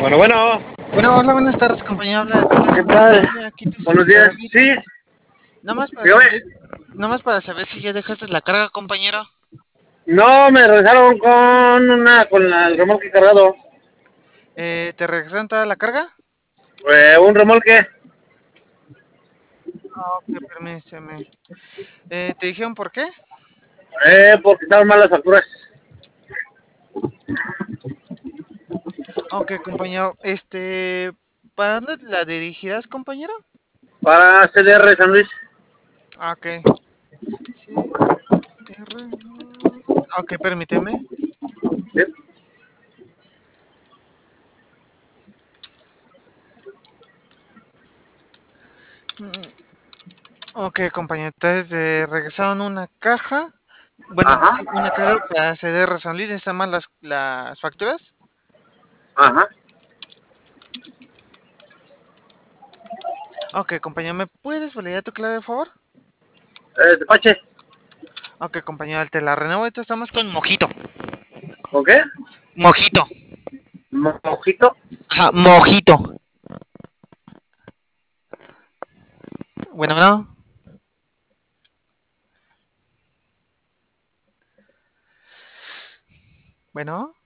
Bueno, bueno, Bueno, hola, buenas tardes, compañero. Habla ¿qué Telésforo. tal? Aquí tu Buenos servidor días. David. Sí, Nada más para dígame. saber, nada más para saber si ya dejaste la carga, compañero. No, me regresaron con el remolque cargado. ¿Te regresaron toda la carga? Un remolque. Ok, permíteme. ¿Te dijeron por qué? Porque estaban mal las facturas. Ok, compañero. ¿Para dónde la dirigirás, compañero? Para CDR San Luis. Ok. Sí, ok, permíteme. Sí. Mm, Ok, compañero. Entonces te regresaron una caja. Bueno, Ajá, sí, una carga para CDR San Luis. ¿Están mal las facturas? ajá. Ok, compañero, ¿me puedes validar tu clave, por favor? Despache. Ok, compañero, te la renuevo. Ahorita estamos con Mojito. ¿Con qué? Mojito. Mojito. Ajá, Mojito. Bueno, bueno. Bueno.